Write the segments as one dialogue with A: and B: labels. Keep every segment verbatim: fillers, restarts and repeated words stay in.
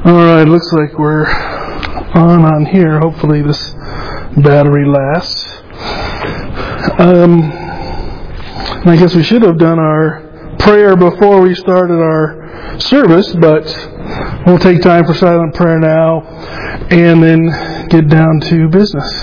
A: Alright, looks like we're on on here. Hopefully this battery lasts. Um, I guess we should have done our prayer before we started our service, but we'll take time for silent prayer now and then get down to business.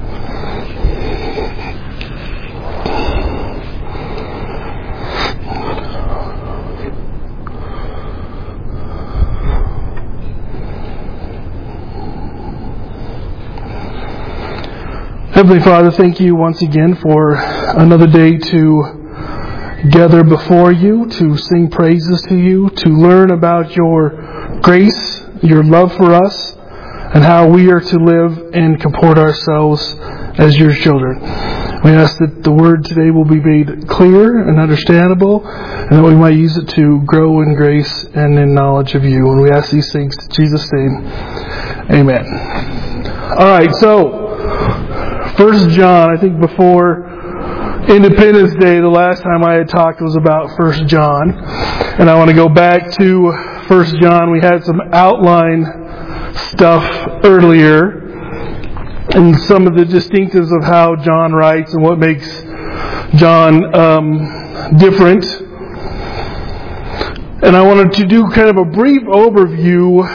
A: Heavenly Father, thank you once again for another day to gather before you, to sing praises to you, to learn about your grace, your love for us, and how we are to live and comport ourselves as your children. We ask that the word today will be made clear and understandable, and that we might use it to grow in grace and in knowledge of you. And we ask these things in Jesus' name. Amen. All right, so First John, I think before Independence Day, the last time I had talked was about First John. And I want to go back to First John. We had some outline stuff earlier, and some of the distinctives of how John writes and what makes John um, different. And I wanted to do kind of a brief overview,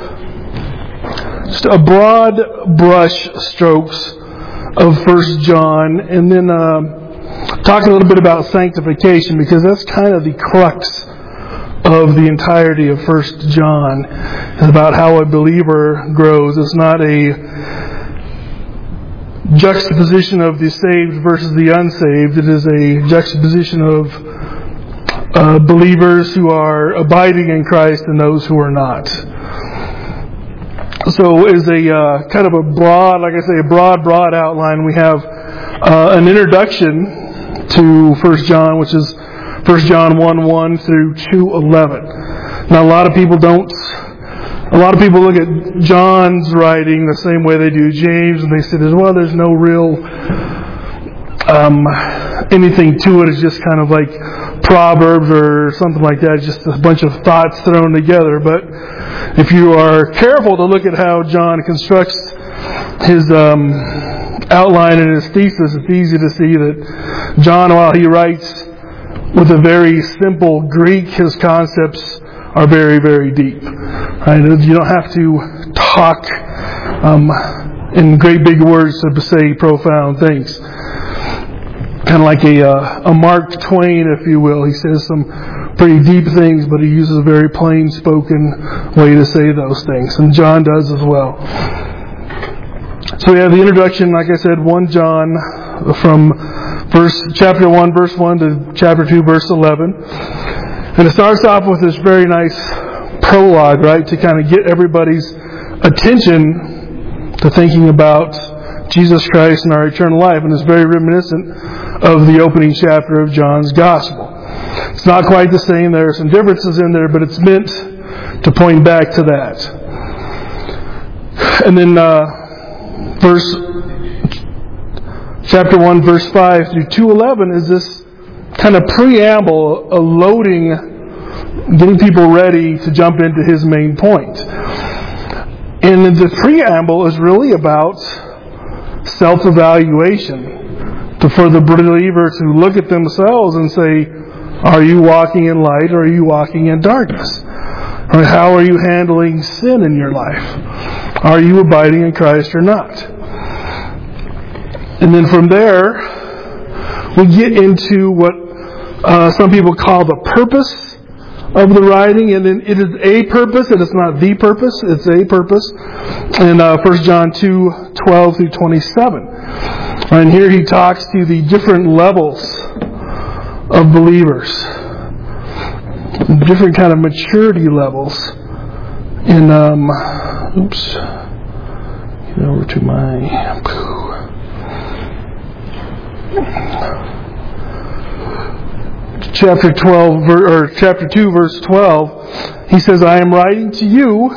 A: just a broad brush strokes of First John, and then uh, talk a little bit about sanctification, because that's kind of the crux of the entirety of First John. It's about how a believer grows. It's not a juxtaposition of the saved versus the unsaved. It is a juxtaposition of uh, believers who are abiding in Christ and those who are not. So as a uh, kind of a broad, like I say, a broad, broad outline, we have uh, an introduction to First John, which is First John one one through two eleven. Now, a lot of people don't, a lot of people look at John's writing the same way they do James, and they say, well, there's no real um, anything to it. It's just kind of like Proverbs or something like that. It's just a bunch of thoughts thrown together. But if you are careful to look at how John constructs his um, outline and his thesis, it's easy to see that John, while he writes with a very simple Greek, his concepts are very, very deep. Right? You don't have to talk um, in great big words to say profound things. Kind of like a, uh, a Mark Twain, if you will. He says some pretty deep things, but he uses a very plain spoken way to say those things. And John does as well. So we have the introduction, like I said, First John from verse, chapter one, verse one to chapter two, verse eleven. And it starts off with this very nice prologue, right, to kind of get everybody's attention to thinking about Jesus Christ and our eternal life, and it's very reminiscent of the opening chapter of John's Gospel. It's not quite the same. There are some differences in there, but it's meant to point back to that. And then uh, verse chapter one, verse five through two eleven is this kind of preamble, a loading, getting people ready to jump into his main point. And the preamble is really about self-evaluation, to for the believer to look at themselves and say, are you walking in light or are you walking in darkness? Or how are you handling sin in your life? Are you abiding in Christ or not? And then from there, we get into what uh, some people call the purpose of the writing, and then it is a purpose, and it's not the purpose, it's a purpose. In uh, First John two, twelve through twenty-seven. And here he talks to the different levels of believers, different kind of maturity levels. In, um, oops, get over to my, chapter twelve, or chapter two, verse twelve, he says, I am writing to you,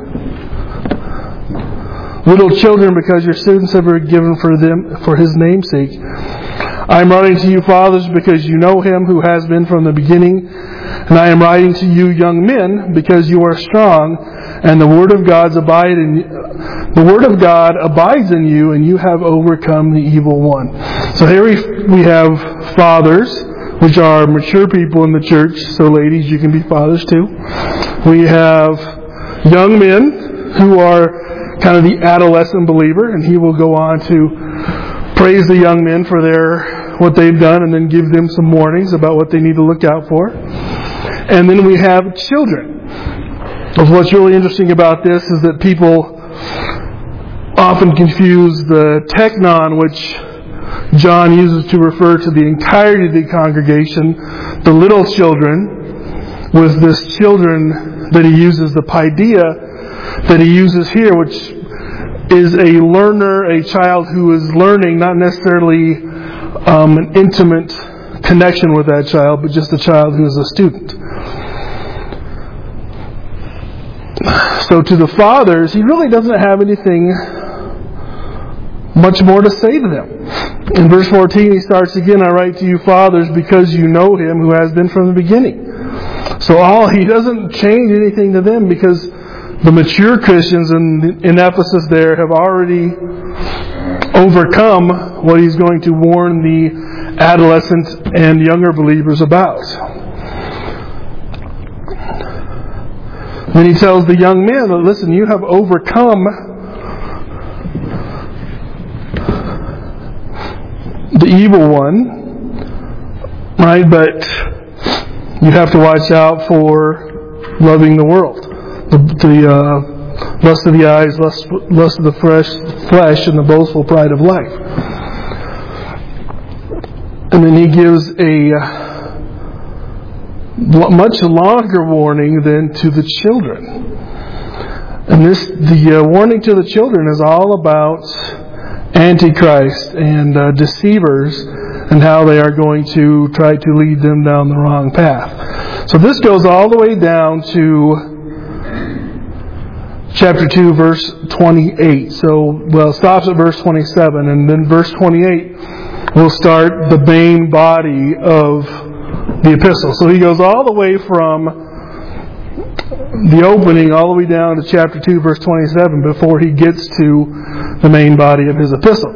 A: little children, because your sins have been forgiven for them for his name's sake. I am writing to you, fathers, because you know him who has been from the beginning. And I am writing to you, young men, because you are strong, and the Word of God's abide in the Word of God abides in you, and you have overcome the evil one. So here we, we have fathers, which are mature people in the church. So ladies, you can be fathers too. We have young men who are kind of the adolescent believer, and he will go on to praise the young men for their what they've done, and then give them some warnings about what they need to look out for. And then we have children. What's really interesting about this is that people often confuse the teknon, which John uses to refer to the entirety of the congregation, the little children, with this children that he uses, the paideia that he uses here, which is a learner, a child who is learning, not necessarily um, an intimate connection with that child, but just a child who is a student. So to the fathers, he really doesn't have anything much more to say to them. In verse fourteen, he starts again, I write to you, fathers, because you know him who has been from the beginning. So all he doesn't change anything to them, because the mature Christians in, in Ephesus there have already overcome what he's going to warn the adolescent and younger believers about. Then he tells the young men that, listen, you have overcome the evil one, right? But you have to watch out for loving the world. The, the uh, lust of the eyes, lust, lust of the fresh, flesh, and the boastful pride of life. And then he gives a much longer warning than to the children. And this, the uh, warning to the children is all about Antichrist and uh, deceivers, and how they are going to try to lead them down the wrong path. So this goes all the way down to chapter two, verse twenty-eight. So, well, it stops at verse twenty-seven, and then verse twenty-eight will start the main body of the epistle. So he goes all the way from the opening all the way down to chapter two, verse twenty-seven, before he gets to the main body of his epistle.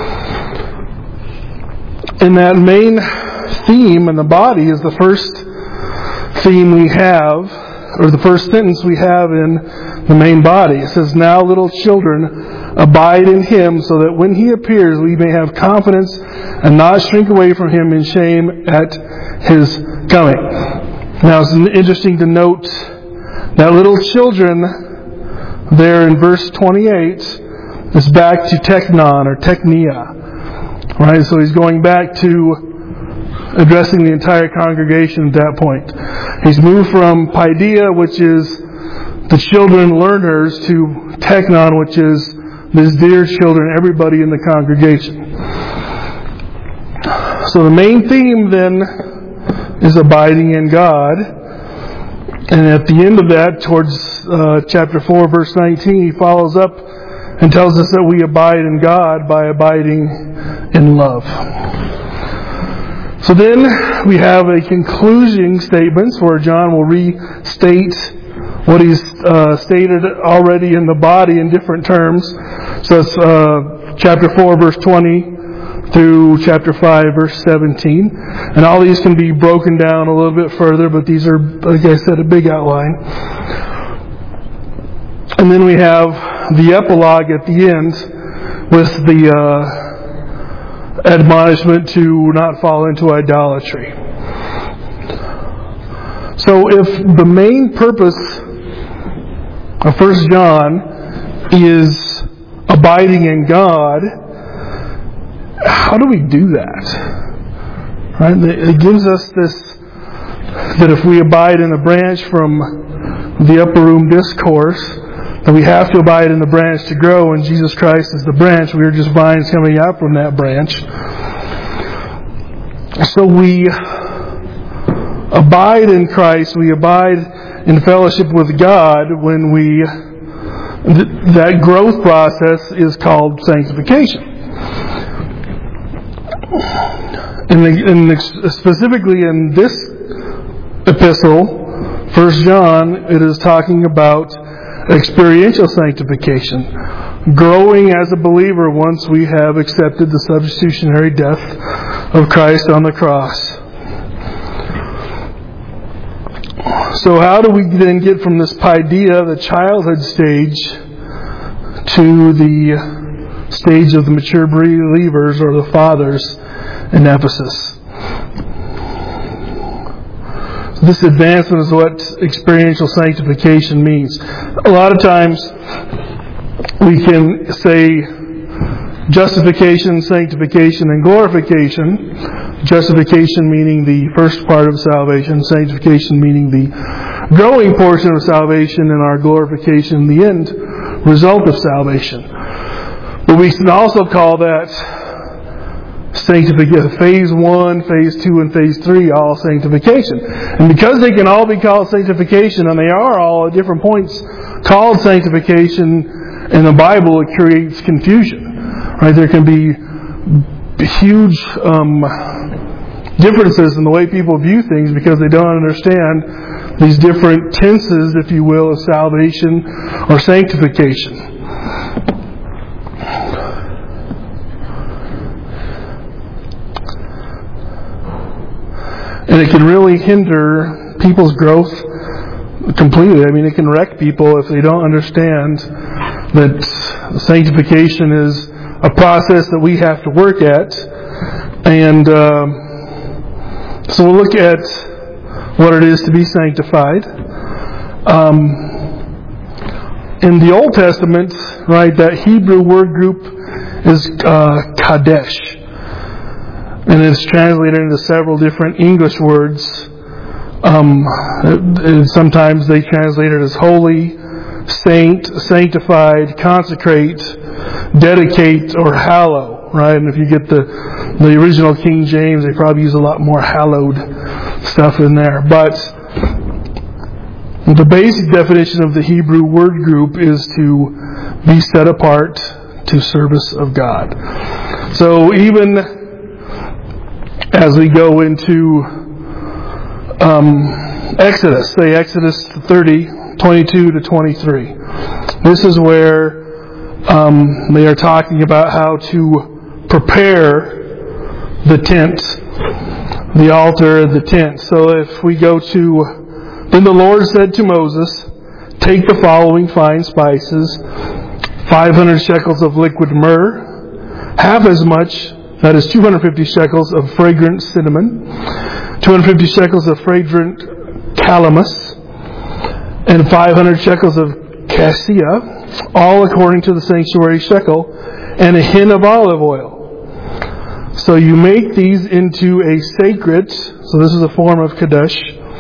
A: And that main theme in the body is the first theme we have, or the first sentence we have in the main body. It says, now little children, abide in him, so that when he appears we may have confidence and not shrink away from him in shame at his coming. Now it's interesting to note that little children there in verse twenty-eight is back to teknon or teknia. Right? So he's going back to addressing the entire congregation at that point. He's moved from paideia, which is the children learners, to teknon, which is his dear children, everybody in the congregation. So the main theme then is abiding in God. And at the end of that, towards uh, chapter four, verse nineteen, he follows up and tells us that we abide in God by abiding in love. So then we have a concluding statements where John will restate what he's uh, stated already in the body in different terms. So it's uh, chapter four, verse twenty through chapter five, verse seventeen. And all these can be broken down a little bit further, but these are, like I said, a big outline. And then we have the epilogue at the end with the uh, admonishment to not fall into idolatry. So if the main purpose of First John is abiding in God, how do we do that? Right? It gives us this, that if we abide in a branch from the upper room discourse, that we have to abide in the branch to grow, and Jesus Christ is the branch. We are just vines coming out from that branch. So we abide in Christ, we abide in fellowship with God when we, th- that growth process is called sanctification. And, the, and the, specifically in this epistle, First John, it is talking about experiential sanctification, growing as a believer once we have accepted the substitutionary death of Christ on the cross. So how do we then get from this paideia, the childhood stage, to the stage of the mature believers or the fathers in Ephesus? This advancement is what experiential sanctification means. A lot of times we can say justification, sanctification, and glorification. Justification meaning the first part of salvation, sanctification meaning the growing portion of salvation, and our glorification, the end result of salvation. But we can also call that sanctification, phase one, phase two, and phase three, all sanctification. And because they can all be called sanctification, and they are all at different points called sanctification in the Bible, it creates confusion. Right? There can be huge um, differences in the way people view things because they don't understand these different tenses, if you will, of salvation or sanctification. And it can really hinder people's growth completely. I mean, it can wreck people if they don't understand that sanctification is a process that we have to work at. And um, so we'll look at what it is to be sanctified. Um, in the Old Testament, right, that Hebrew word group is uh, Kadesh. And it's translated into several different English words. Um, sometimes they translate it as holy, saint, sanctified, consecrate, dedicate, or hallow. Right? And if you get the the original King James, they probably use a lot more hallowed stuff in there. But the basic definition of the Hebrew word group is to be set apart to service of God. So even as we go into um, Exodus, say Exodus thirty, twenty-two to twenty-three. This is where um, they are talking about how to prepare the tent, the altar, the tent. So if we go to, then the Lord said to Moses, take the following fine spices, five hundred shekels of liquid myrrh, half as much, that is two hundred fifty shekels of fragrant cinnamon, two hundred fifty shekels of fragrant calamus, and five hundred shekels of cassia, all according to the sanctuary shekel, and a hin of olive oil. So you make these into a sacred, so this is a form of Kadesh,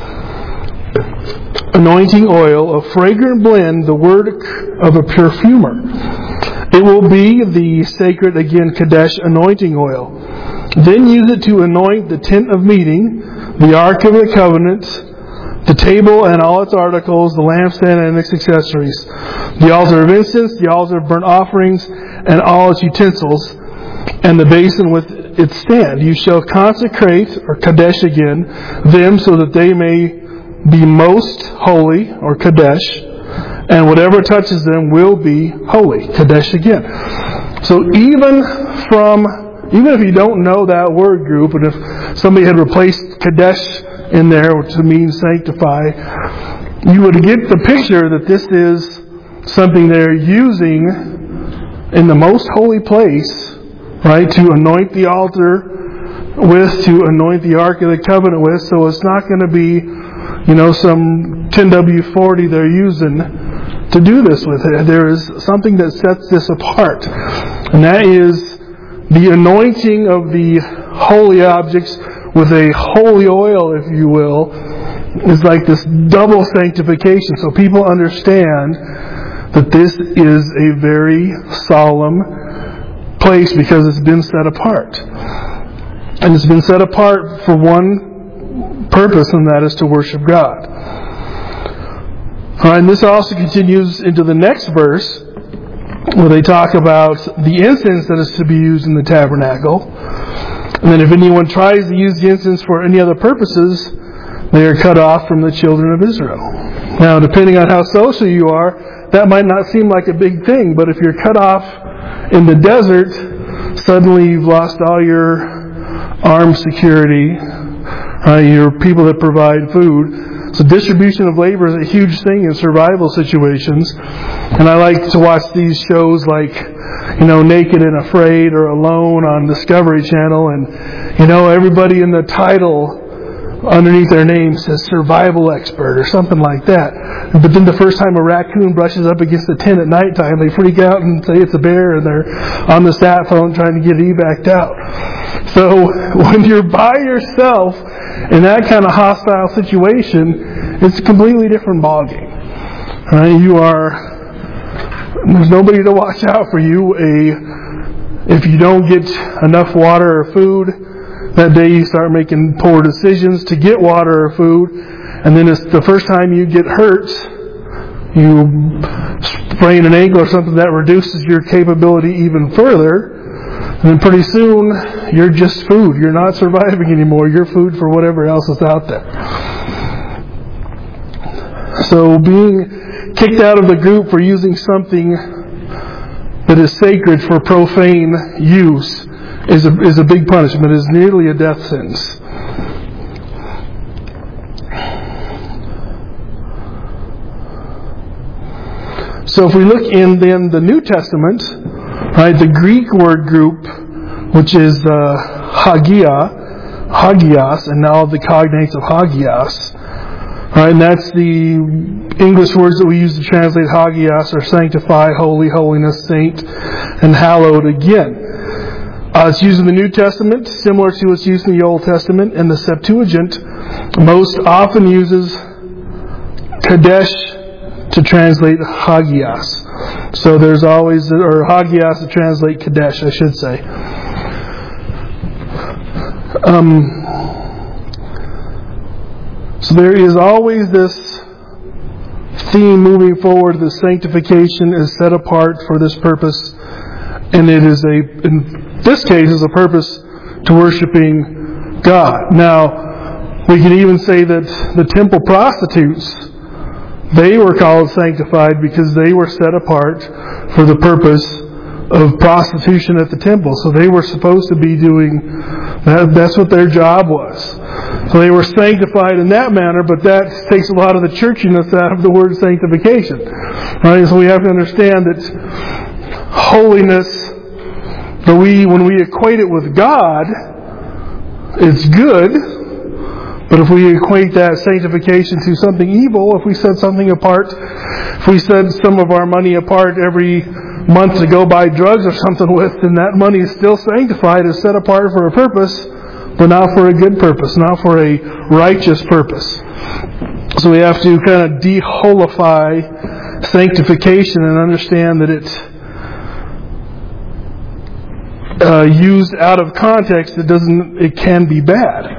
A: anointing oil, a fragrant blend, the work of a perfumer. It will be the sacred, again, Kadesh anointing oil. Then use it to anoint the tent of meeting, the ark of the covenant, the table and all its articles, the lampstand and its accessories, the altar of incense, the altar of burnt offerings, and all its utensils, and the basin with its stand. You shall consecrate, or Kadesh again, them so that they may be most holy, or Kadesh, and whatever touches them will be holy. Kadesh again. So even from, even if you don't know that word group, and if somebody had replaced Kadesh in there to mean sanctify, you would get the picture that this is something they're using in the most holy place, right, to anoint the altar with, to anoint the Ark of the Covenant with. So it's not going to be, you know, some ten W forty they're using to do this with it. There is something that sets this apart, and that is the anointing of the holy objects with a holy oil, if you will, is like this double sanctification. So people understand that this is a very solemn place because it's been set apart. And it's been set apart for one purpose, and that is to worship God. Alright, and this also continues into the next verse, where they talk about the incense that is to be used in the tabernacle. And then if anyone tries to use the incense for any other purposes, they are cut off from the children of Israel. Now, depending on how social you are, that might not seem like a big thing, but if you're cut off in the desert, suddenly you've lost all your armed security, uh, your people that provide food. So distribution of labor is a huge thing in survival situations. And I like to watch these shows like, you know, Naked and Afraid or Alone on Discovery Channel. And, you know, everybody in the title underneath their name says survival expert or something like that. But then the first time a raccoon brushes up against the tent at nighttime, they freak out and say it's a bear, and they're on the sat phone trying to get evac'd out. So when you're by yourself in that kind of hostile situation, it's a completely different ballgame. Right? You are, there's nobody to watch out for you. A, if you don't get enough water or food, that day you start making poor decisions to get water or food, and then it's the first time you get hurt, you sprain an ankle or something that reduces your capability even further, and then pretty soon you're just food. You're not surviving anymore. You're food for whatever else is out there. So being kicked out of the group for using something that is sacred for profane use is a, is a big punishment. It is nearly a death sentence. So if we look in then the New Testament, right, the Greek word group, which is uh, hagia, hagios, and now the cognates of hagios, right, and that's the English words that we use to translate hagios are sanctify, holy, holiness, saint, and hallowed again. Uh, it's used in the New Testament, similar to what's used in the Old Testament, and the Septuagint most often uses Kadesh to translate Hagios. So there's always, or Hagios to translate Kadesh, I should say. Um, so there is always this theme moving forward that sanctification is set apart for this purpose, and it is a, in this case, is a purpose to worshiping God. Now, we can even say that the temple prostitutes, they were called sanctified because they were set apart for the purpose of prostitution at the temple. So they were supposed to be doing that. That's what their job was. So they were sanctified in that manner, but that takes a lot of the churchiness out of the word sanctification. Right? So we have to understand that holiness, but we, when we equate it with God, it's good. But if we equate that sanctification to something evil, if we set something apart, if we set some of our money apart every month to go buy drugs or something with, then that money is still sanctified, is set apart for a purpose, but not for a good purpose, not for a righteous purpose. So we have to kind of de-holify sanctification and understand that it's uh, used out of context. It doesn't. It can be bad.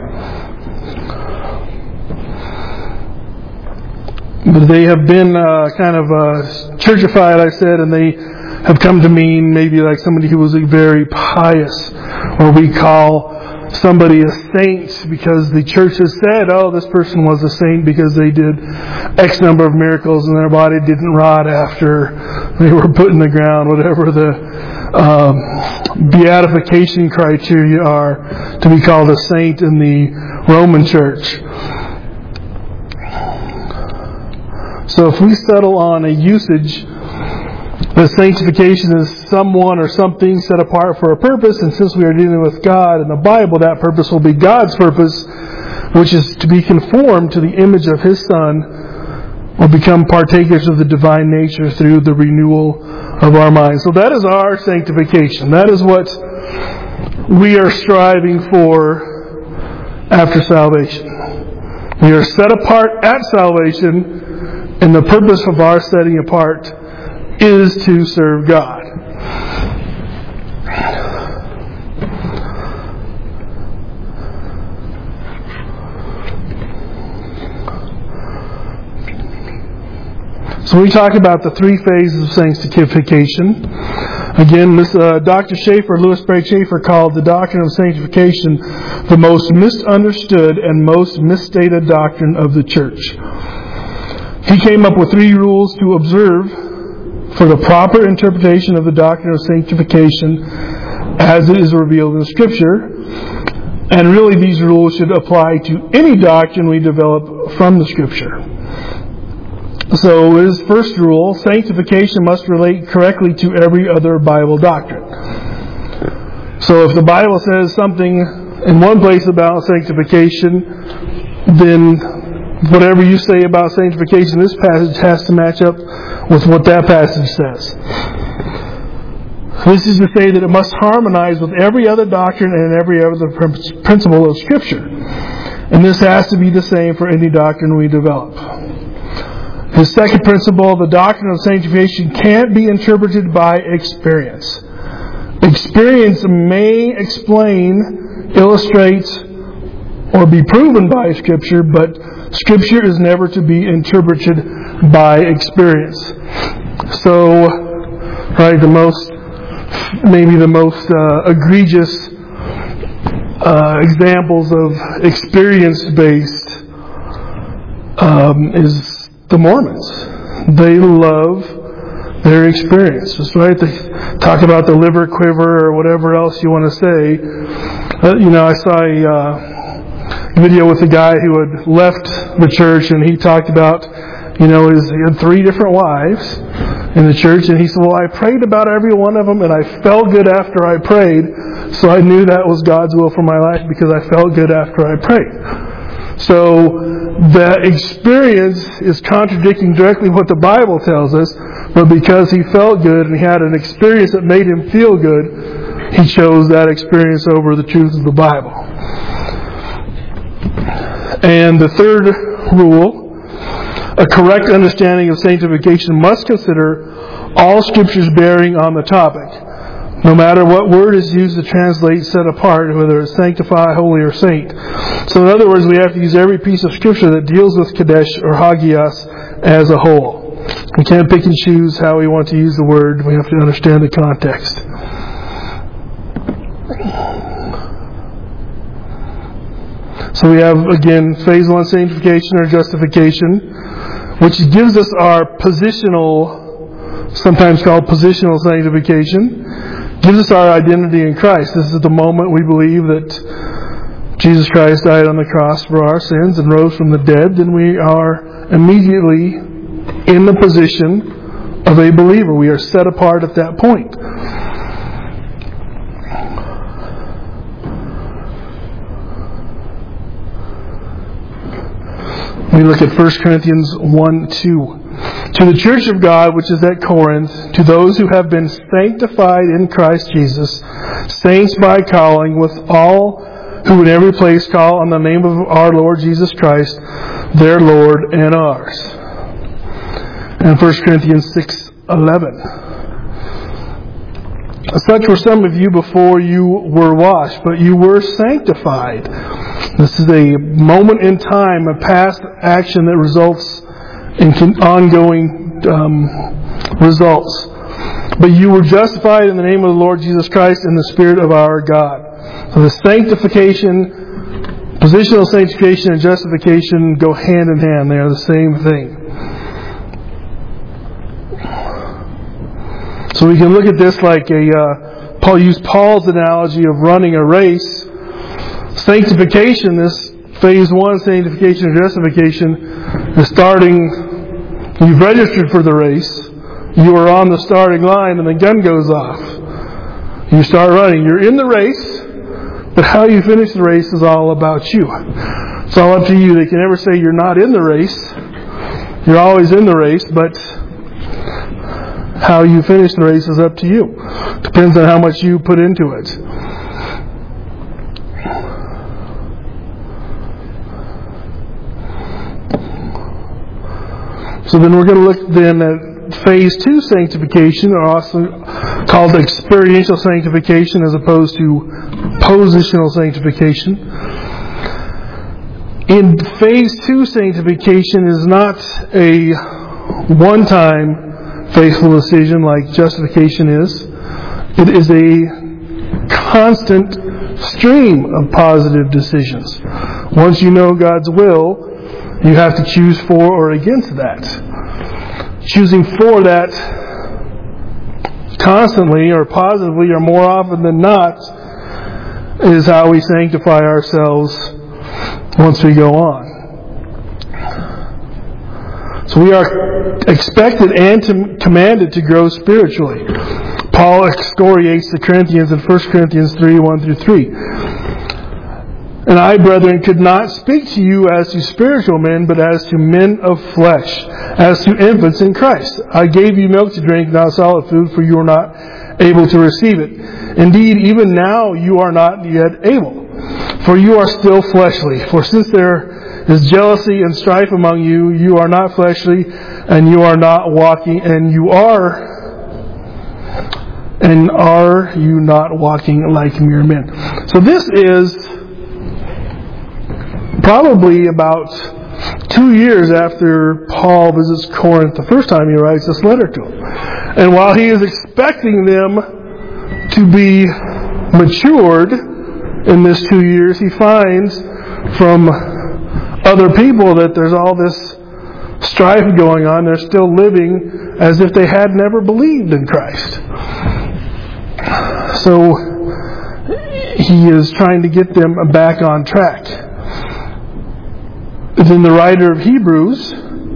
A: But they have been uh, kind of uh, churchified, I said, and they have come to mean maybe like somebody who was very pious, or we call somebody a saint because the church has said, oh, this person was a saint because they did X number of miracles and their body didn't rot after they were put in the ground, whatever the um, beatification criteria are to be called a saint in the Roman church. So if we settle on a usage that sanctification is someone or something set apart for a purpose, and since we are dealing with God in the Bible, that purpose will be God's purpose, which is to be conformed to the image of His Son, or become partakers of the divine nature through the renewal of our minds. So that is our sanctification. That is what we are striving for after salvation. We are set apart at salvation, and the purpose of our setting apart is to serve God. So we talk about the three phases of sanctification. Again, this, uh, Doctor Schaeffer, Louis Sprague Schaeffer, called the doctrine of sanctification the most misunderstood and most misstated doctrine of the church. He came up with three rules to observe for the proper interpretation of the doctrine of sanctification as it is revealed in Scripture. And really these rules should apply to any doctrine we develop from the Scripture. So his first rule, sanctification must relate correctly to every other Bible doctrine. So if the Bible says something in one place about sanctification, then whatever you say about sanctification, this passage has to match up with what that passage says. This is to say that it must harmonize with every other doctrine and every other principle of Scripture. And this has to be the same for any doctrine we develop. His second principle, the doctrine of sanctification can't be interpreted by experience. Experience may explain, illustrate, or be proven by Scripture, but Scripture is never to be interpreted by experience. So, right, the most, maybe the most uh, egregious uh, examples of experience-based um, is the Mormons. They love their experiences, right? They talk about the liver quiver or whatever else you want to say. Uh, you know, I saw a uh, video with a guy who had left the church, and he talked about, you know, his, he had three different wives in the church, and he said, well, I prayed about every one of them, and I felt good after I prayed, so I knew that was God's will for my life because I felt good after I prayed. So the experience is contradicting directly what the Bible tells us, but because he felt good and he had an experience that made him feel good, he chose that experience over the truth of the Bible. And the third rule, a correct understanding of sanctification must consider all Scriptures bearing on the topic, no matter what word is used to translate set apart, whether it's sanctify, holy, or saint. So in other words, we have to use every piece of Scripture that deals with Kadesh or Hagios as a whole. We can't pick and choose how we want to use the word. We have to understand the context. So we have, again, phase one, sanctification or justification, which gives us our positional, sometimes called positional sanctification. Gives us our identity in Christ. This is the moment we believe that Jesus Christ died on the cross for our sins and rose from the dead, then we are immediately in the position of a believer. We are set apart at that point. We look at First Corinthians one two. To the church of God which is at Corinth, to those who have been sanctified in Christ Jesus, saints by calling, with all who in every place call on the name of our Lord Jesus Christ, their Lord and ours. And First Corinthians six eleven. Such were some of you before you were washed, but you were sanctified. This is a moment in time, a past action that results in ongoing um, results. But you were justified in the name of the Lord Jesus Christ in the Spirit of our God. So the sanctification, positional sanctification and justification go hand in hand. They are the same thing. So we can look at this like a, uh, Paul used Paul's analogy of running a race. Sanctification, this phase one, sanctification and justification, the starting, you've registered for the race, you are on the starting line and the gun goes off. You start running. You're in the race, but how you finish the race is all about you. It's all up to you. They can never say you're not in the race. You're always in the race, but how you finish the race is up to you. Depends on how much you put into it. So then we're going to look then at phase two sanctification, or also called experiential sanctification as opposed to positional sanctification. In phase two, sanctification is not a one-time faithful decision like justification is. It is a constant stream of positive decisions. Once you know God's will, You have to choose for or against that. Choosing for that constantly or positively or more often than not is how we sanctify ourselves once we go on. So we are expected and to, commanded to grow spiritually. Paul excoriates the Corinthians in First Corinthians three, one through three. And I, brethren, could not speak to you as to spiritual men, but as to men of flesh, as to infants in Christ. I gave you milk to drink, not solid food, for you are not able to receive it. Indeed, even now you are not yet able, for you are still fleshly. For since there is jealousy and strife among you, you are not fleshly, and you are not walking, and you are, and are you not walking like mere men? So this is probably about two years after Paul visits Corinth the first time he writes this letter to them. And while he is expecting them to be matured in this two years, he finds from other people that there's all this strife going on. They're still living as if they had never believed in Christ. So he is trying to get them back on track. Then the writer of Hebrews,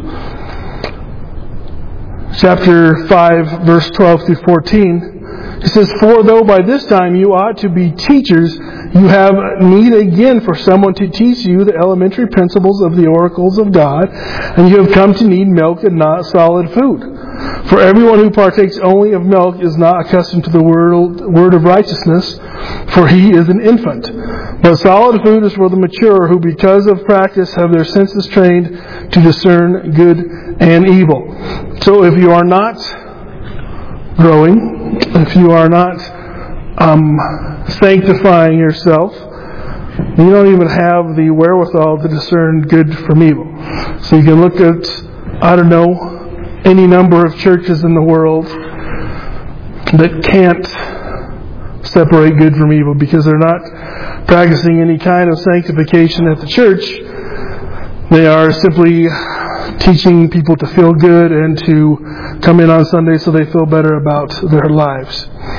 A: chapter five, verse twelve through fourteen, he says, For though by this time you ought to be teachers, you have need again for someone to teach you the elementary principles of the oracles of God, and you have come to need milk and not solid food. For everyone who partakes only of milk is not accustomed to the word, word of righteousness, for he is an infant. But solid food is for the mature, who because of practice have their senses trained to discern good and evil. So if you are not growing, if you are not um, sanctifying yourself, you don't even have the wherewithal to discern good from evil. So you can look at, I don't know, any number of churches in the world that can't separate good from evil because they're not practicing any kind of sanctification at the church. They are simply teaching people to feel good and to come in on Sunday so they feel better about their lives.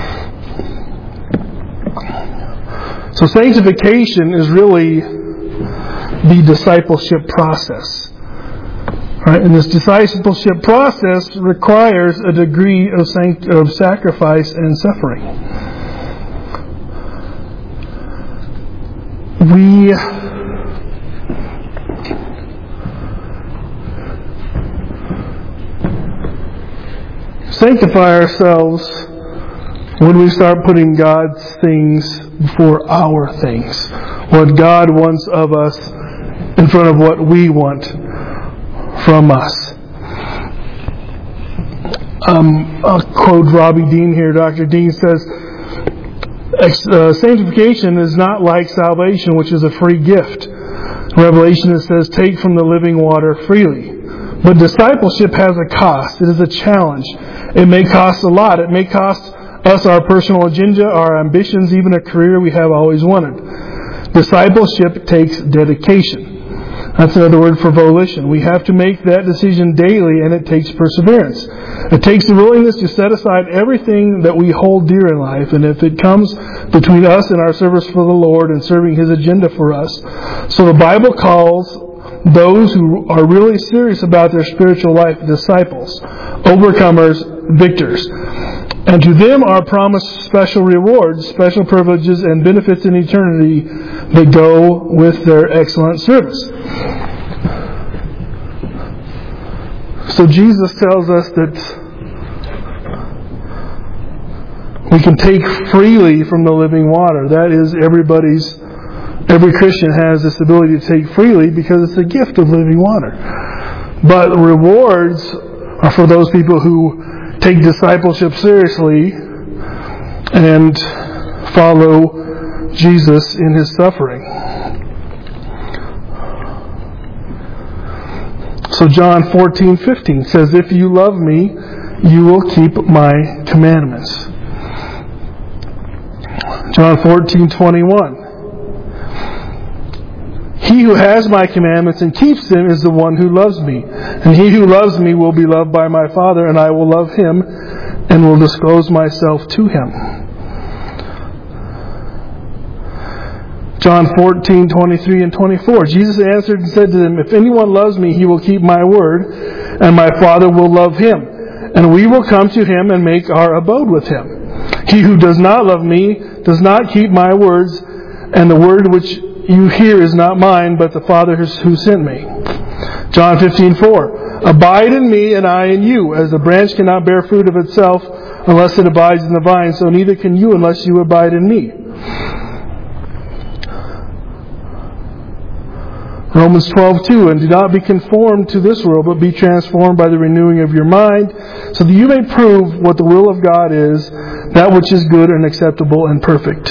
A: So sanctification is really the discipleship process. Right? And this discipleship process requires a degree of, sanct- of sacrifice and suffering. We sanctify ourselves when we start putting God's things before our things. What God wants of us in front of what we want from us. Um, I'll quote Robbie Dean here. Doctor Dean says, uh, sanctification is not like salvation, which is a free gift. In Revelation it says, take from the living water freely. But discipleship has a cost. It is a challenge. It may cost a lot. It may cost us our personal agenda, our ambitions, even a career we have always wanted. Discipleship takes dedication. That's another word for volition. We have to make that decision daily, and it takes perseverance. It takes the willingness to set aside everything that we hold dear in life, and if it comes between us and our service for the Lord and serving His agenda for us. So the Bible calls those who are really serious about their spiritual life disciples, overcomers, victors. And to them are promised special rewards, special privileges, and benefits in eternity that go with their excellent service. So Jesus tells us that we can take freely from the living water. That is, everybody's, every Christian has this ability to take freely because it's a gift of living water. But rewards are for those people who take discipleship seriously and follow Jesus in His suffering. So John fourteen fifteen says, if you love me, you will keep my commandments. John fourteen twenty-one. He who has my commandments and keeps them is the one who loves me. And he who loves me will be loved by my Father, and I will love him and will disclose myself to him. John fourteen, twenty-three and twenty-four. Jesus answered and said to them, if anyone loves me, he will keep my word, and my Father will love him. And we will come to him and make our abode with him. He who does not love me does not keep my words, and the word which you hear is not mine, but the Father who sent me. John fifteen, four. Abide in me, and I in you. As the branch cannot bear fruit of itself unless it abides in the vine, so neither can you unless you abide in me. Romans twelve, two. And do not be conformed to this world, but be transformed by the renewing of your mind, so that you may prove what the will of God is, that which is good and acceptable and perfect.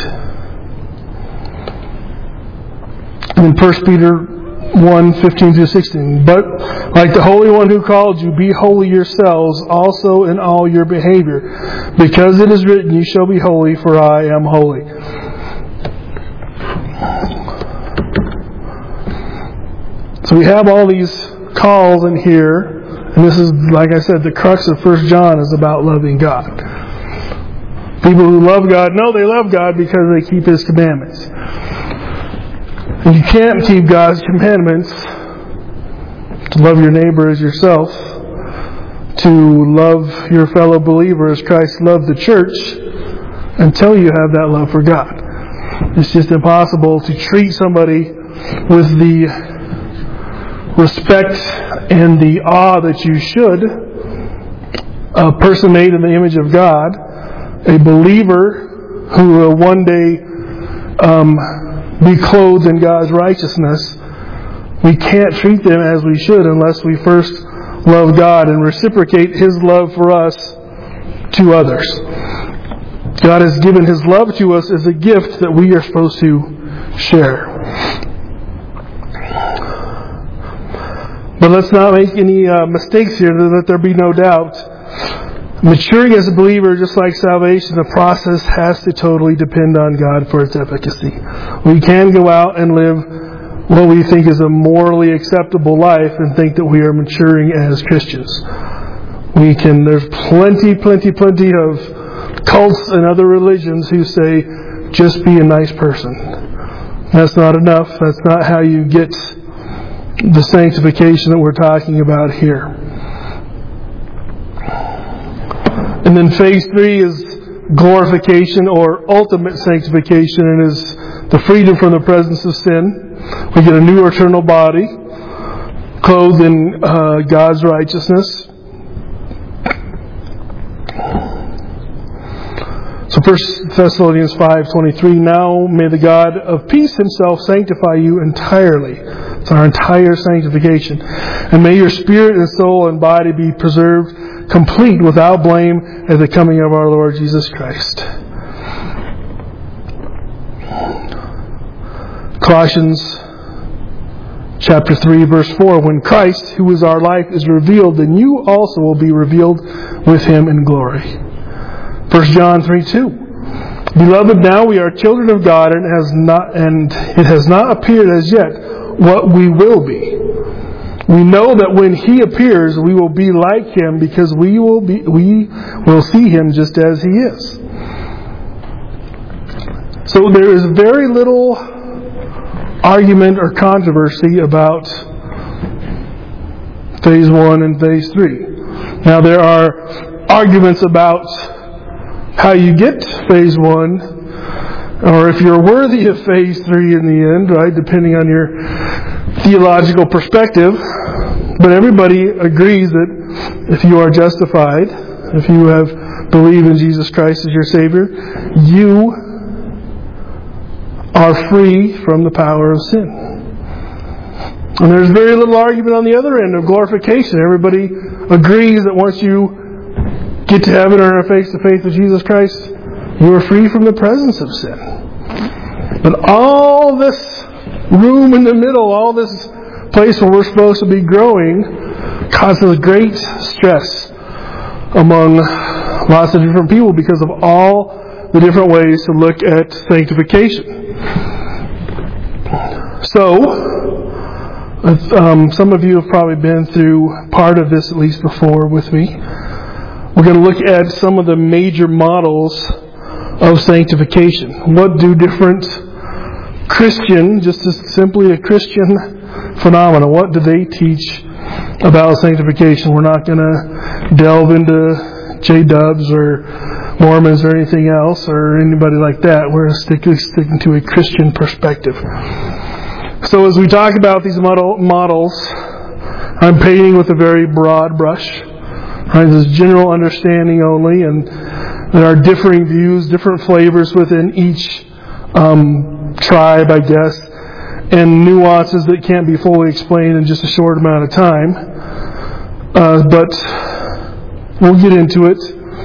A: And in First Peter one, fifteen through sixteen. But like the Holy One who called you, be holy yourselves also in all your behavior, because it is written, you shall be holy, for I am holy. So we have all these calls in here, and this is, like I said, the crux of First John is about loving God. People who love God know they love God because they keep His commandments. And you can't keep God's commandments to love your neighbor as yourself, to love your fellow believer as Christ loved the church, until you have that love for God. It's just impossible to treat somebody with the respect and the awe that you should. A person made in the image of God, a believer who will one day um, be clothed in God's righteousness. We can't treat them as we should unless we first love God and reciprocate His love for us to others. God has given His love to us as a gift that we are supposed to share. But let's not make any uh, mistakes here, that there be no doubt. Maturing as a believer, just like salvation, the process has to totally depend on God for its efficacy. We can go out and live what we think is a morally acceptable life and think that we are maturing as Christians. We can, there's plenty, plenty, plenty of cults and other religions who say, just be a nice person. That's not enough. That's not how you get the sanctification that we're talking about here. And then phase three is glorification or ultimate sanctification, and is the freedom from the presence of sin. We get a new eternal body, clothed in uh, God's righteousness. So First Thessalonians five twenty-three, now may the God of peace Himself sanctify you entirely. It's our entire sanctification. And may your spirit and soul and body be preserved complete without blame at the coming of our Lord Jesus Christ. Colossians chapter three verse four, when Christ, who is our life, is revealed, then you also will be revealed with Him in glory. First John three two. Beloved, now we are children of God, and it has not and it has not appeared as yet what we will be. We know that when He appears, we will be like Him, because we will be we will see Him just as He is. So there is very little argument or controversy about phase one and phase three. Now there are arguments about how you get phase one, or if you're worthy of phase three in the end, right, depending on your theological perspective. But everybody agrees that if you are justified, if you have believed in Jesus Christ as your Savior, you are free from the power of sin. And there's very little argument on the other end of glorification. Everybody agrees that once you get to heaven or are face to face with Jesus Christ, you are free from the presence of sin. But all this room in the middle, all this place where we're supposed to be growing, causes great stress among lots of different people because of all the different ways to look at sanctification. So, Um, some of you have probably been through part of this at least before with me. We're going to look at some of the major models of sanctification. What do different Christian, just as simply a Christian phenomena, what do they teach about sanctification? We're not going to delve into J-Dubs or Mormons or anything else or anybody like that. We're strictly sticking to a Christian perspective. So as we talk about these model, models, I'm painting with a very broad brush. Right? This is general understanding only, and there are differing views, different flavors within each um, tribe, I guess, and nuances that can't be fully explained in just a short amount of time. Uh, but we'll get into it.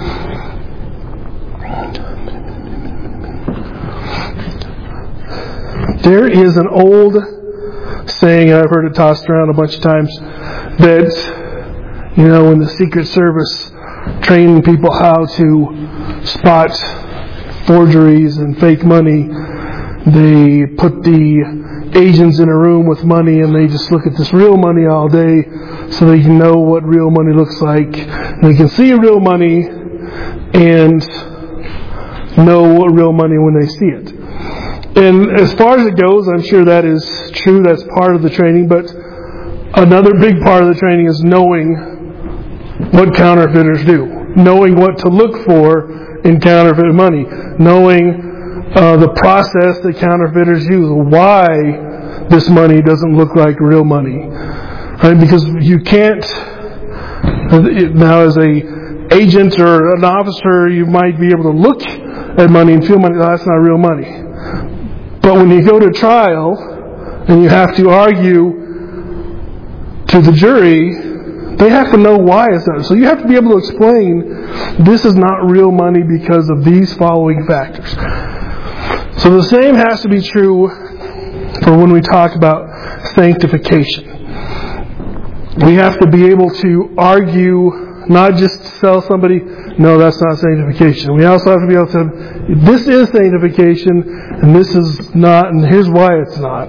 A: There is an old saying, and I've heard it tossed around a bunch of times, that, you know, when the Secret Service training people how to spot forgeries and fake money, they put the agents in a room with money and they just look at this real money all day so they can know what real money looks like. And they can see real money and know what real money when they see it. And as far as it goes, I'm sure that is true. That's part of the training. But another big part of the training is knowing what counterfeiters do. Knowing what to look for in counterfeit money. Knowing uh, the process that counterfeiters use. Why this money doesn't look like real money. Right? Because you can't... Now as a agent or an officer, you might be able to look at money and feel money. Oh, that's not real money. But when you go to trial and you have to argue to the jury, they have to know why it's not. So you have to be able to explain this is not real money because of these following factors. So the same has to be true for when we talk about sanctification. We have to be able to argue, not just tell somebody, no, that's not sanctification. We also have to be able to say, this is sanctification, and this is not, and here's why it's not.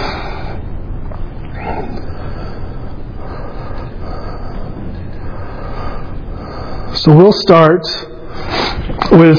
A: So we'll start with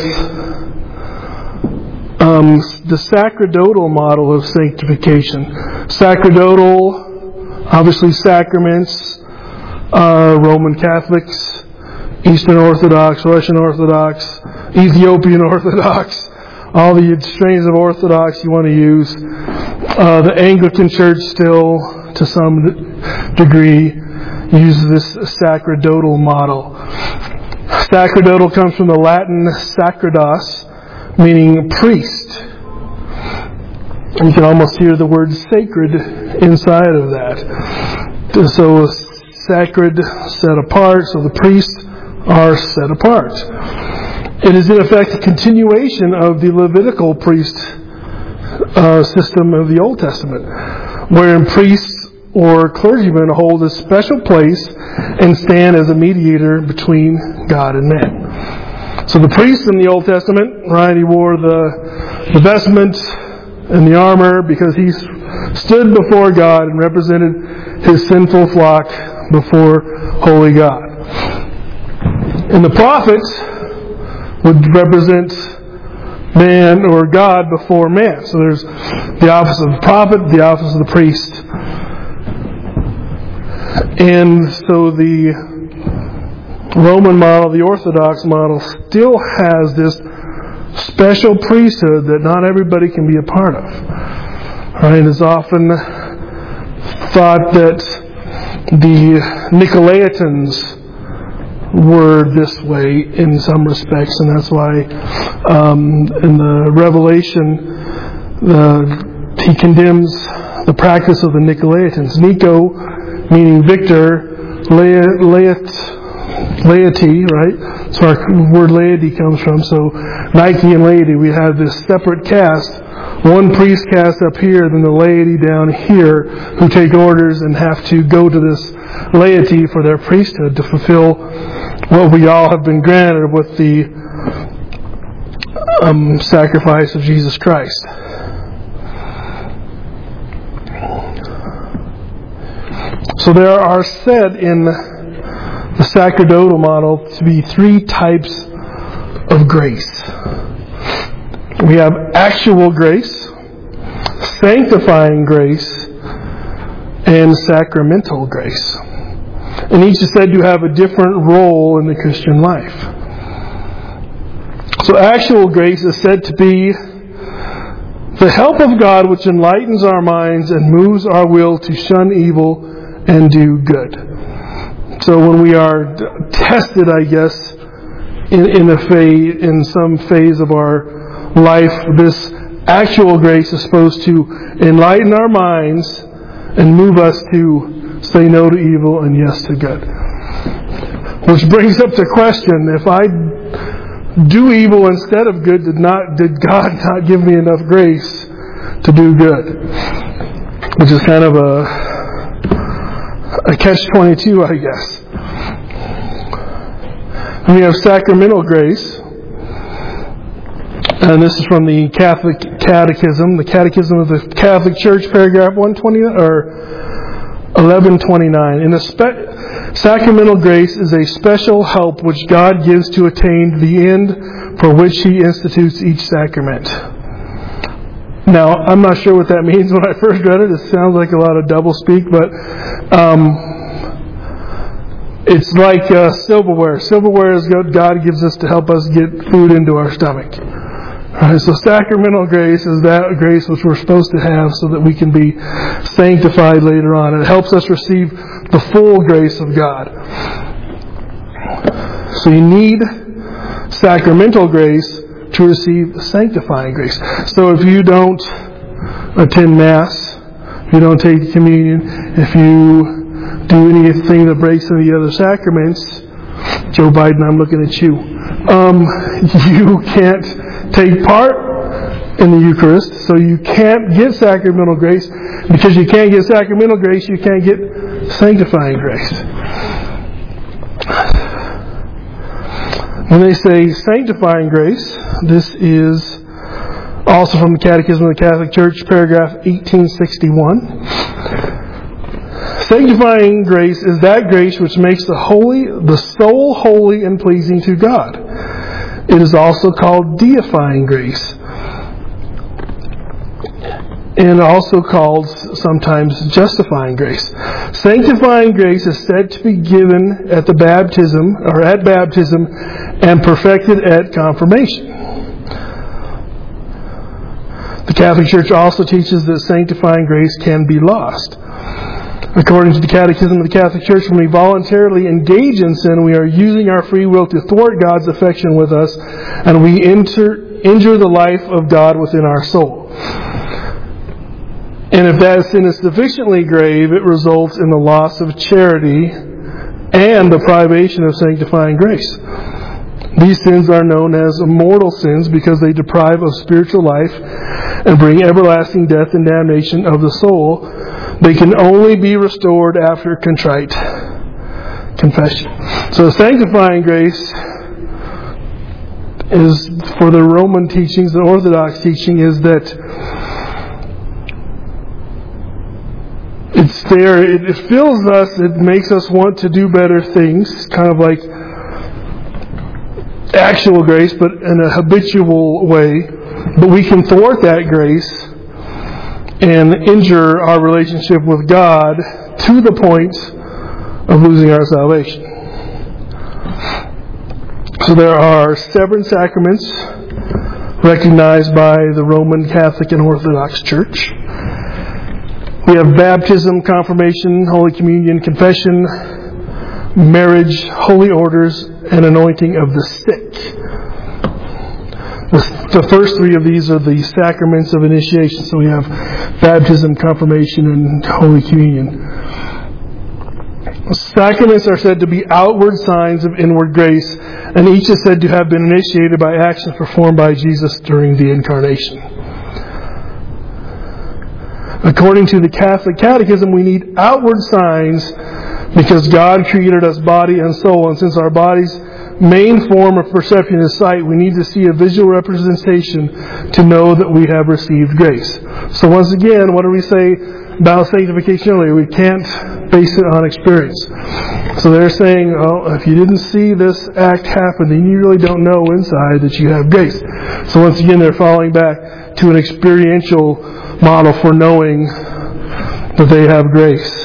A: um, the sacerdotal model of sanctification. Sacerdotal, obviously sacraments, uh, Roman Catholics, Eastern Orthodox, Russian Orthodox, Ethiopian Orthodox, all the strains of Orthodox you want to use. Uh, the Anglican Church still, to some degree, uses this sacerdotal model. Sacerdotal comes from the Latin sacerdos, meaning priest. And you can almost hear the word sacred inside of that. So sacred, set apart, so the priests are set apart. It is in effect a continuation of the Levitical priest uh, system of the Old Testament, wherein priests or clergymen hold a special place and stand as a mediator between God and man. So the priest in the Old Testament, right, he wore the, the vestment and the armor because he stood before God and represented his sinful flock before holy God. And the prophets would represent man or God before man. So there's the office of the prophet, the office of the priest. And so the Roman model, the Orthodox model, still has this special priesthood that not everybody can be a part of. Right? It's often thought that the Nicolaitans were this way in some respects, and that's why um, in the Revelation the, he condemns the practice of the Nicolaitans. Nico, meaning victor, laet, laity, right? That's where our word laity comes from. So Nike and laity, we have this separate caste. One priest caste up here, then the laity down here, who take orders and have to go to this laity for their priesthood to fulfill what we all have been granted with the um, sacrifice of Jesus Christ. So there are said in the sacerdotal model to be three types of grace. We have actual grace, sanctifying grace, and sacramental grace. And each is said to have a different role in the Christian life. So actual grace is said to be the help of God which enlightens our minds and moves our will to shun evil and do good. So when we are tested, I guess, in, in a phase, in some phase of our life, this actual grace is supposed to enlighten our minds and move us to say no to evil and yes to good. Which brings up the question, if I do evil instead of good, did not did God not give me enough grace to do good? Which is kind of a a catch twenty-two, I guess. We have sacramental grace, and this is from the Catholic Catechism, the Catechism of the Catholic Church, paragraph one twenty or eleven twenty-nine. In a spe- sacramental grace is a special help which God gives to attain the end for which He institutes each sacrament. Now, I'm not sure what that means. When I first read it, it sounds like a lot of doublespeak, but um, it's like uh, silverware. Silverware is what God gives us to help us get food into our stomach. Right, so sacramental grace is that grace which we're supposed to have so that we can be sanctified later on. It helps us receive the full grace of God. So you need sacramental grace to receive sanctifying grace. So if you don't attend Mass, if you don't take communion, if you do anything that breaks any of the other sacraments, Joe Biden, I'm looking at you, um, you can't take part in the Eucharist, so you can't get sacramental grace. Because you can't get sacramental grace, you can't get sanctifying grace. When they say sanctifying grace, this is also from the Catechism of the Catholic Church, paragraph eighteen sixty-one. Sanctifying grace is that grace which makes the holy, the soul holy and pleasing to God. It is also called deifying grace, and also called sometimes justifying grace. Sanctifying grace is said to be given at the baptism, or at baptism, and perfected at confirmation. The Catholic Church also teaches that sanctifying grace can be lost. According to the Catechism of the Catholic Church, when we voluntarily engage in sin, we are using our free will to thwart God's affection with us, and we enter, injure the life of God within our soul. And if that sin is sufficiently grave, it results in the loss of charity and the privation of sanctifying grace. These sins are known as mortal sins because they deprive of spiritual life and bring everlasting death and damnation of the soul. They can only be restored after contrite confession. So sanctifying grace is, for the Roman teachings, the Orthodox teaching is that it's there, it, it fills us, it makes us want to do better things, kind of like actual grace, but in a habitual way. But we can thwart that grace and injure our relationship with God to the point of losing our salvation. So there are seven sacraments recognized by the Roman Catholic and Orthodox Church. We have baptism, confirmation, Holy Communion, confession, marriage, holy orders, and anointing of the sick. The, the first three of these are the sacraments of initiation. So we have baptism, confirmation, and Holy Communion. Sacraments are said to be outward signs of inward grace, and each is said to have been initiated by actions performed by Jesus during the Incarnation. According to the Catholic Catechism, we need outward signs because God created us body and soul, and since our body's main form of perception is sight, we need to see a visual representation to know that we have received grace. So once again, what do we say about sanctification earlier. We can't base it on experience. So they're saying, oh, if you didn't see this act happen, then you really don't know inside that you have grace. So once again, they're falling back to an experiential model for knowing that they have grace.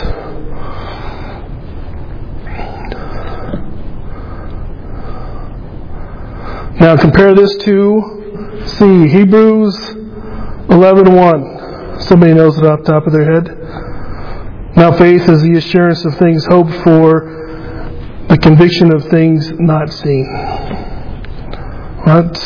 A: Now compare this to, see, Hebrews eleven one. Somebody knows it off the top of their head. Now faith is the assurance of things hoped for, the conviction of things not seen. What?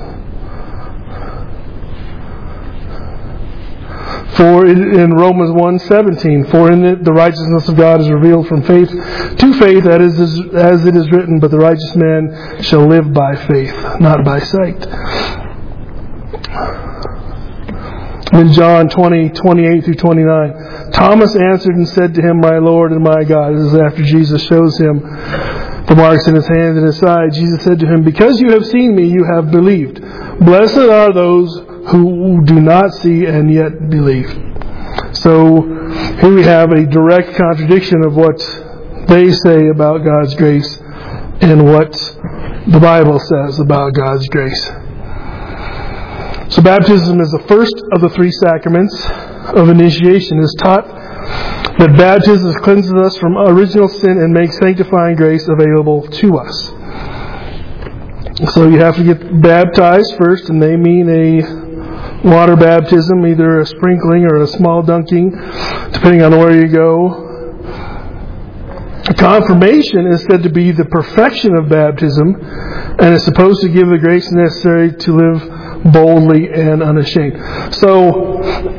A: For in Romans one seventeen, for in it the righteousness of God is revealed from faith to faith, that is as it is written, but the righteous man shall live by faith, not by sight. In John twenty, twenty-eight through twenty-nine, Thomas answered and said to him, My Lord and my God. This is after Jesus shows him the marks in his hands and his side. Jesus said to him, Because you have seen me, you have believed. Blessed are those who do not see and yet believe. So here we have a direct contradiction of what they say about God's grace and what the Bible says about God's grace. So baptism is the first of the three sacraments of initiation. It is taught that baptism cleanses us from original sin and makes sanctifying grace available to us. So you have to get baptized first, and they mean a water baptism, either a sprinkling or a small dunking, depending on where you go. Confirmation is said to be the perfection of baptism, and is supposed to give the grace necessary to live boldly and unashamed. So,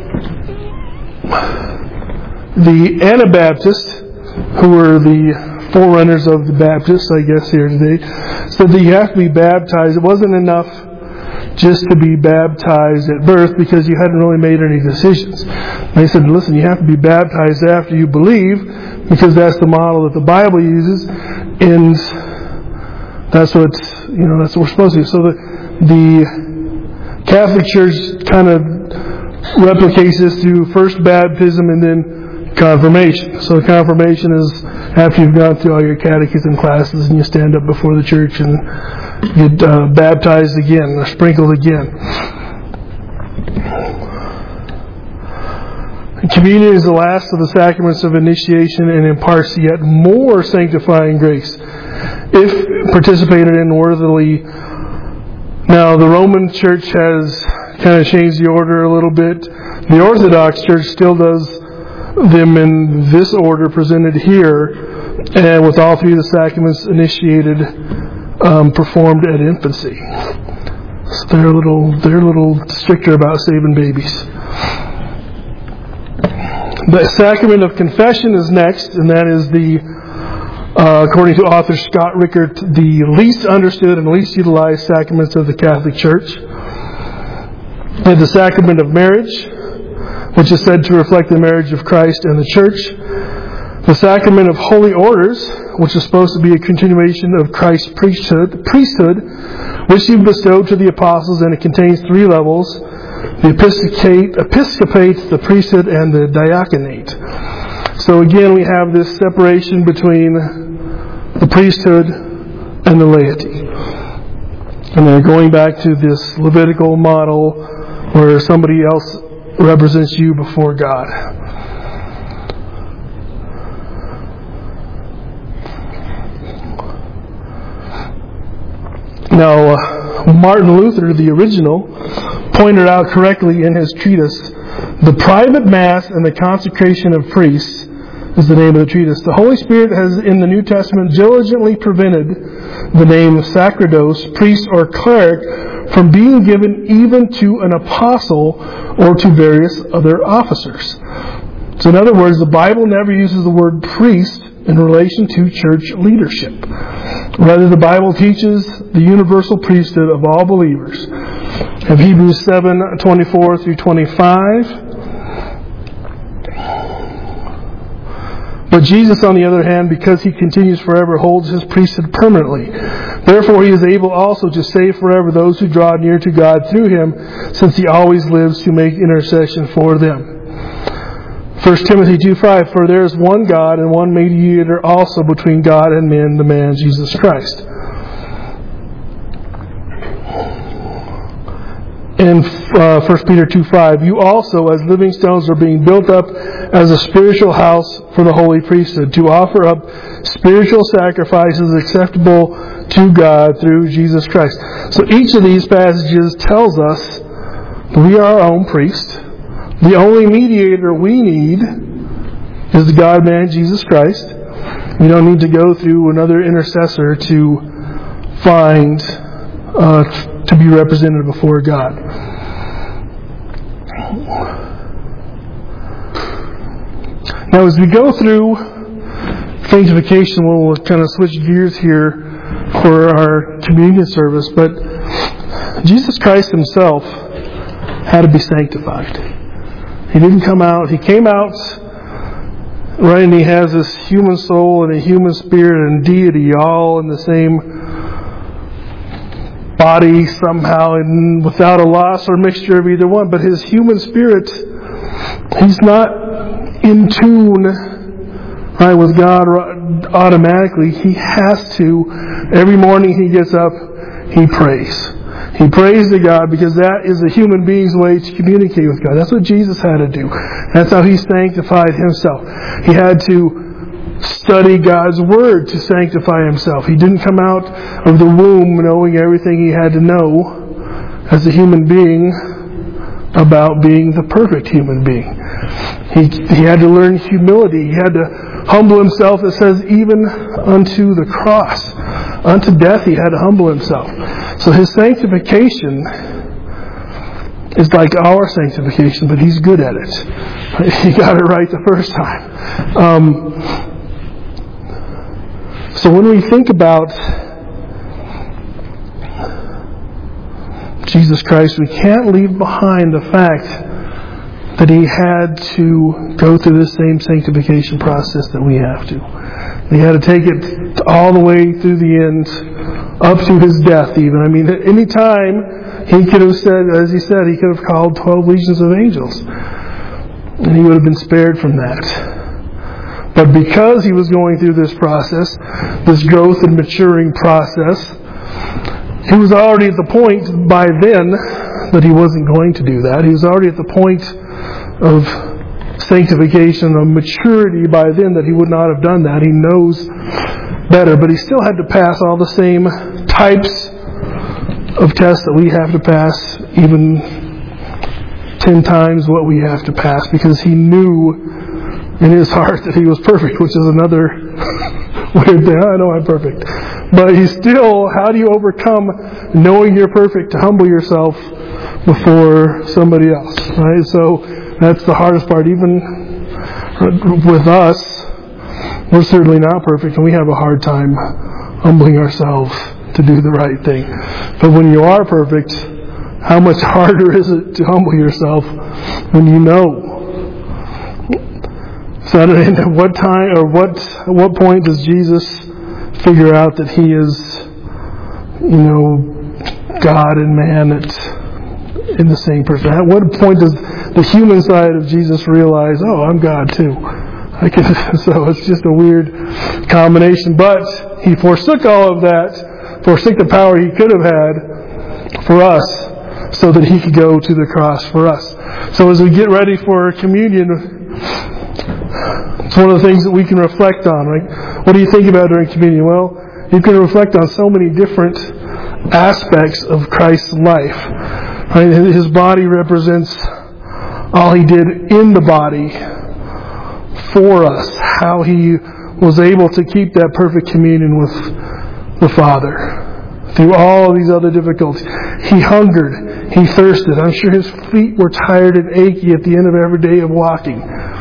A: the Anabaptists, who were the forerunners of the Baptists, I guess, here today, said that you have to be baptized. It wasn't enough just to be baptized at birth because you hadn't really made any decisions. They said, listen, you have to be baptized after you believe, because that's the model that the Bible uses, and that's what you know. That's what we're supposed to do. So the the Catholic Church kind of replicates this through first baptism and then confirmation. So confirmation is after you've gone through all your catechism classes and you stand up before the church and get uh, baptized again or sprinkled again. Communion is the last of the sacraments of initiation and imparts yet more sanctifying grace if participated in worthily. Now, the Roman Church has kind of changed the order a little bit. The Orthodox Church still does them in this order presented here, and with all three of the sacraments initiated, um, performed at infancy. So they're a little, they're a little stricter about saving babies. The sacrament of confession is next, and that is the, uh, according to author Scott Rickert, the least understood and least utilized sacraments of the Catholic Church. And the sacrament of marriage, which is said to reflect the marriage of Christ and the Church. The sacrament of holy orders, which is supposed to be a continuation of Christ's priesthood, priesthood, which he bestowed to the apostles, and it contains three levels: the episcopate, episcopate, the priesthood, and the diaconate. So again, we have this separation between the priesthood and the laity. And then going back to this Levitical model where somebody else represents you before God. Now, uh, Martin Luther, the original, pointed out correctly in his treatise, The Private Mass and the Consecration of Priests is the name of the treatise. The Holy Spirit has in the New Testament diligently prevented the name sacerdos, priest, or cleric from being given even to an apostle or to various other officers. So in other words, the Bible never uses the word priest in relation to church leadership. Rather, the Bible teaches the universal priesthood of all believers. In Hebrews seven, twenty-four through twenty-five. But Jesus, on the other hand, because he continues forever, holds his priesthood permanently. Therefore, he is able also to save forever those who draw near to God through him, since he always lives to make intercession for them. First Timothy two five, for there is one God and one mediator also between God and men, the man Jesus Christ. And uh, First Peter two five, you also as living stones are being built up as a spiritual house for the holy priesthood, to offer up spiritual sacrifices acceptable to God through Jesus Christ. So each of these passages tells us we are our own priest. The only mediator we need is the God-man Jesus Christ. We don't need to go through another intercessor to find, uh, to be represented before God. Now as we go through sanctification, we'll kind of switch gears here for our communion service, but Jesus Christ himself had to be sanctified. He didn't come out. He came out, right, and he has this human soul and a human spirit and deity all in the same body somehow, and without a loss or mixture of either one. But his human spirit, he's not in tune, right, with God automatically. He has to. Every morning he gets up, he prays. He prays to God because that is a human being's way to communicate with God. That's what Jesus had to do. That's how he sanctified himself. He had to study God's Word to sanctify himself. He didn't come out of the womb knowing everything he had to know as a human being about being the perfect human being. He, he had to learn humility. He had to humble himself, it says, even unto the cross. Unto death he had to humble himself. So his sanctification is like our sanctification, but he's good at it. He got it right the first time. Um, so when we think about Jesus Christ, we can't leave behind the fact that he had to go through the same sanctification process that we have to. He had to take it all the way through the end, up to his death even. I mean, at any time, he could have said, as he said, he could have called twelve legions of angels. And he would have been spared from that. But because he was going through this process, this growth and maturing process, he was already at the point by then that he wasn't going to do that. He was already at the point of sanctification, of maturity by then that he would not have done that. He knows better, but he still had to pass all the same types of tests that we have to pass, even ten times what we have to pass, because he knew in his heart that he was perfect, which is another weird thing. I know I'm perfect. But he still, how do you overcome knowing you're perfect to humble yourself before somebody else, right? So that's the hardest part. Even with us, we're certainly not perfect, and we have a hard time humbling ourselves to do the right thing. But when you are perfect, how much harder is it to humble yourself when you know? So at what time or what at what point does Jesus figure out that he is, you know, God and man at, in the same person? At what point does the human side of Jesus realize, oh, I'm God too? I can, so it's just a weird combination. But he forsook all of that, forsook the power he could have had for us, so that he could go to the cross for us. So as we get ready for communion, it's one of the things that we can reflect on, right? What do you think about during communion? Well, you can reflect on so many different aspects of Christ's life. Right? His body represents all he did in the body for us, how he was able to keep that perfect communion with the Father through all of these other difficulties. He hungered, he thirsted. I'm sure his feet were tired and achy at the end of every day of walking.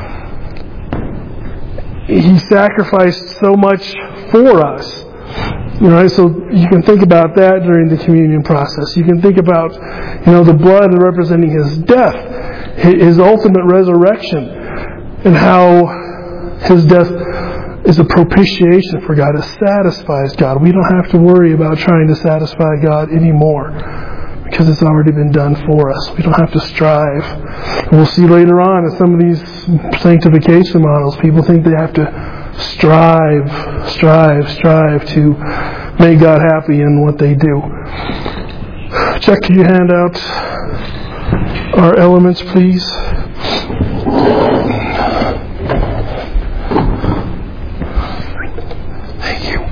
A: He sacrificed so much for us. You know, so you can think about that during the communion process. You can think about, you know, the blood representing his death, his ultimate resurrection, and how his death is a propitiation for God. It satisfies God. We don't have to worry about trying to satisfy God anymore because it's already been done for us. We don't have to strive We'll see later on in some of these sanctification models, people think they have to strive, strive, strive to make God happy in what they do. Chuck, can you hand out our elements, please? Thank you.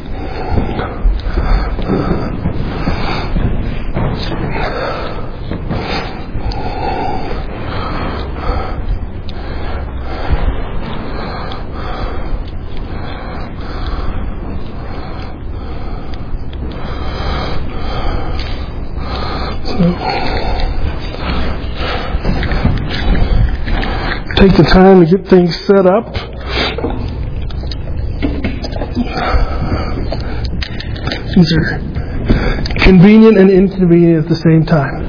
A: Take the time to get things set up. These are convenient and inconvenient at the same time.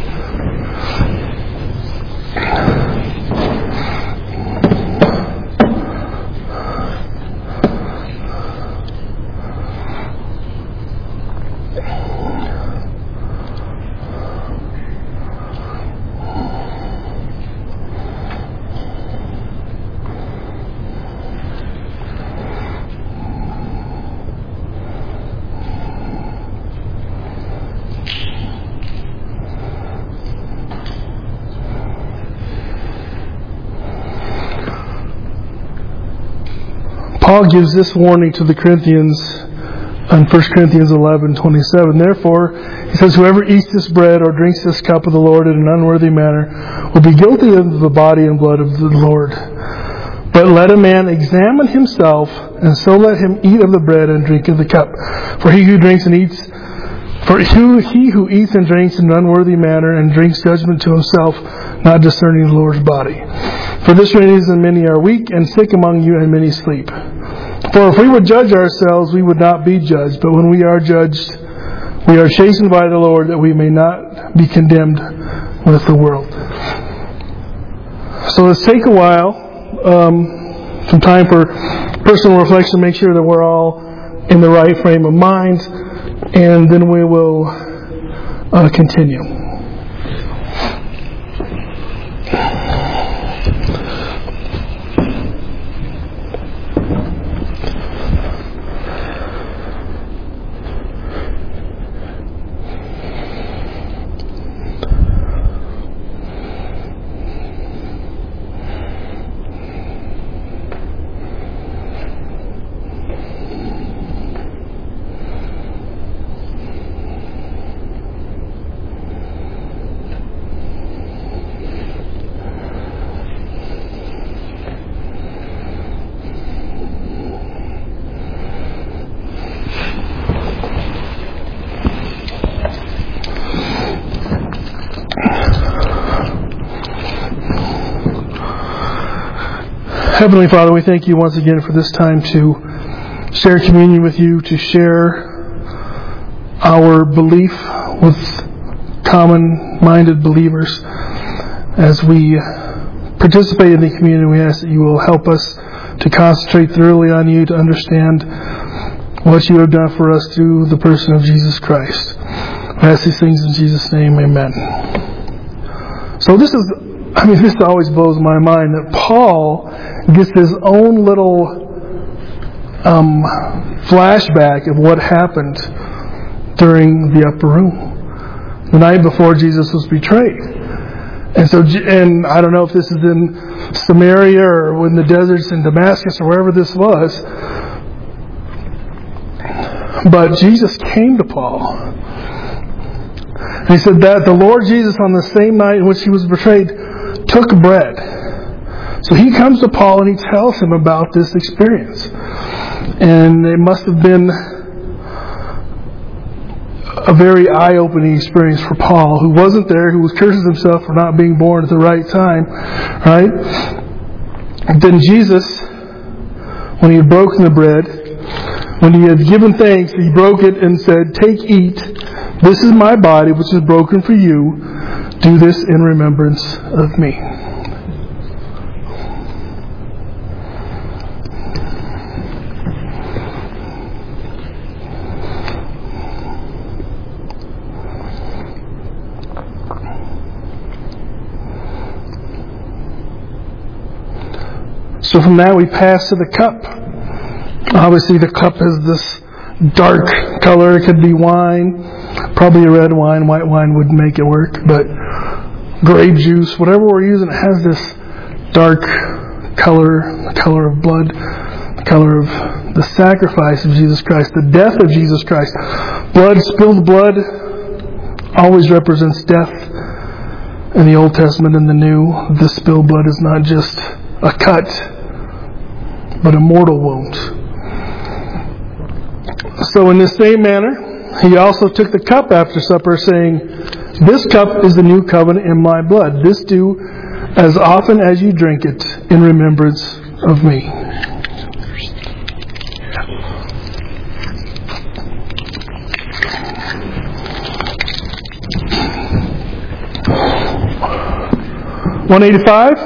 A: Paul gives this warning to the Corinthians in First Corinthians eleven twenty-seven. Therefore, he says, whoever eats this bread or drinks this cup of the Lord in an unworthy manner will be guilty of the body and blood of the Lord. But let a man examine himself, and so let him eat of the bread and drink of the cup. For he who drinks and eats, for he who eats and drinks in an unworthy manner and drinks judgment to himself, not discerning the Lord's body. For this reason many are weak and sick among you, and many sleep. For if we would judge ourselves, we would not be judged. But when we are judged, we are chastened by the Lord, that we may not be condemned with the world. So let's take a while, um, some time for personal reflection, make sure that we're all in the right frame of mind, and then we will uh, continue. Heavenly Father, we thank you once again for this time to share communion with you, to share our belief with common-minded believers. As we participate in the communion, we ask that you will help us to concentrate thoroughly on you, to understand what you have done for us through the person of Jesus Christ. I ask these things in Jesus' name, amen. So this is, I mean, this always blows my mind that Paul gets his own little um, flashback of what happened during the upper room, the night before Jesus was betrayed. And so, and I don't know if this is in Samaria or in the deserts in Damascus or wherever this was, but Jesus came to Paul. And he said that the Lord Jesus, on the same night in which he was betrayed, took bread. So he comes to Paul and he tells him about this experience. And it must have been a very eye-opening experience for Paul, who wasn't there, who was cursing himself for not being born at the right time. Right? And then Jesus, when he had broken the bread, when he had given thanks, he broke it and said, "Take, eat. This is my body, which is broken for you. Do this in remembrance of me." So from that we pass to the cup. Obviously the cup is this dark color. It could be wine, probably a red wine. White wine would make it work, but grape juice, whatever we're using, it has this dark color, the color of blood, the color of the sacrifice of Jesus Christ, the death of Jesus Christ. Blood, spilled blood, always represents death in the Old Testament and the New. The spilled blood is not just a cut, but a mortal wound. So in the same manner, he also took the cup after supper, saying, "This cup is the new covenant in my blood. This do as often as you drink it in remembrance of me." one eighty-five.